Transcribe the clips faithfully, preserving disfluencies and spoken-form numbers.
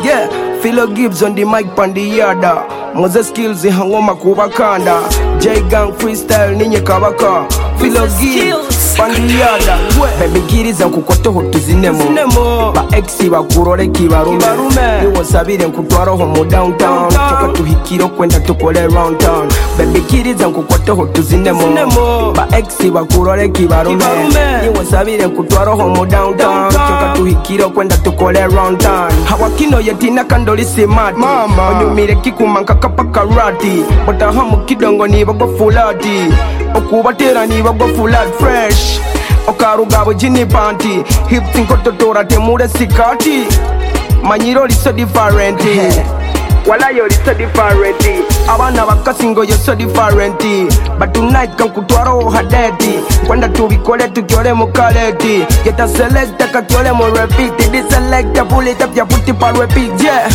Yeah, Philo Gibbs on the mic pandiyada. Moses skills hangoma kubakanda. J Gang freestyle ninye kabaka. Philo Gibbs pandiyada. Baby giriza nkukoteho tuzinemo. Ba exi bakurore kibarume. Niwo sabire nkutwaraho mu downtown. Toka tuhikiro kwenda tukole round town. Baby giriza nkukoteho tuzinemo. Ba exi bakurore kibarume. Niwo sabire nkutwaraho mu downtown. Toka tuhikiro kwenda tukole round town. Hawakino yetina kandoli simati. Onyumire kikumanka kapa karati. Batahamu kidongo ni bago fulati. Okubatera ni bago fulati fresh. Okarugabo jini panty. Hips inkototora temure sikati. Manyiro li so different. Wala yo li so different. Abana bakasingo yo so different. But tonight kan kutwaro hadeti. Kwenda tubikole tukyole mukaleti. Get a selecta kakyole mu repeat. This selecta pull it up ya put it pa repeat. Yeah.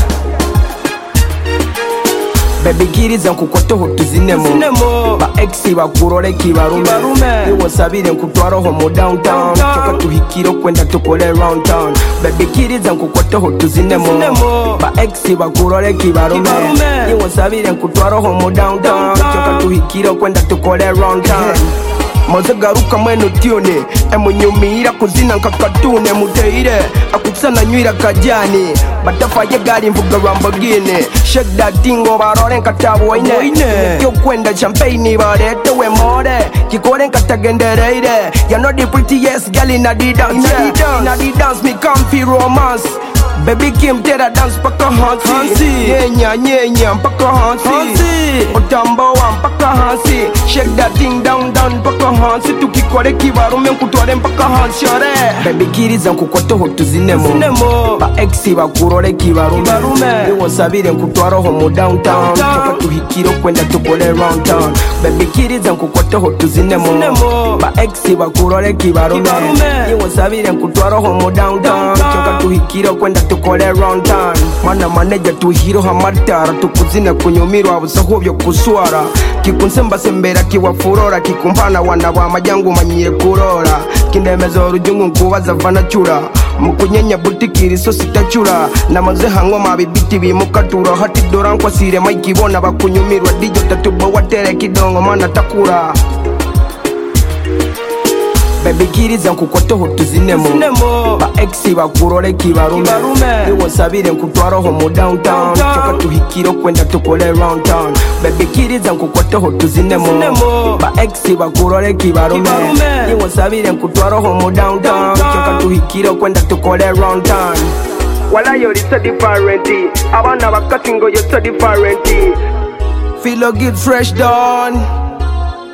Baby giriza nkukoteho tuzinemo. Ba exi bakurore kibarume. Niwo sabire nkutwaraho mu downtown. Toka tuhikiro kwenda tukole round town. Baby giriza nkukoteho tuzinemo. Ba exi bakurore kibarume. Niwo sabire nkutwaraho mu downtown. Toka tuhikiro kwenda tukole round town. Maze garuka mweno tione. Emunyumira kuzina nkakatune muteire. Akutsana nywira kajani. Batafaye gari mvuga Lamborghini. Shake that thing overall nkatabu waine. Kyo kwenda champagne barete we more. Kikore nkatagendereire. You know the prettiest girl in a the dance. In a the dance me come fi romance. Baby Kim tera dance paka hansi. Nyenya nyenya paka hansi. Otambo wa paka hansi. Shake that thing down down paka hansi. Tukikore kibarume nkutware paka hansi ore. Baby giriza nkukoteho tuzinemo. Ba exi bakurore kibarume. Niwo sabire nkutwaraho mu downtown. Toka tuhikiro kwenda tukole round town. Baby giriza nkukoteho tuzinemo. Ba exi bakurore kibarume. Niwo sabire nkutwaraho mu downtown. Toka tuhikiro kwenda tukole round town. Mana maneja tuhiro hamatara. Tukuzina kunyumirwa busaho byo kuswara. Kikunsemba sembera kiwafurora. Kikumpana wana wa majangu manyire kurora. Kindemezo rujungu nkubaza vana chura. Mukunyenya butikiri so sitachura. Namaze hango mabibiti bimukatura. Hati doran kwa sire maikibona bakunyumirwa. Dijo tatubo watere kidongo mana takura. Baby giriza nkukoteho tuzinemo. Ba exi bakurore kibarume. Niwo sabire nkutwaraho mu downtown. Toka tuhikiro kwenda tukole round town. Baby giriza nkukoteho tuzinemo. Ba exi bakurore kibarume. Niwo sabire nkutwaraho mu downtown. Toka tuhikiro kwenda tukole round town. Wala yo li so different. Abana bakasingo yo so different. Philo Gibbs fresh down.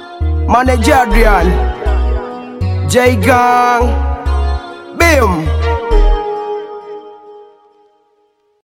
Manager Adrian. J Gang, Bim.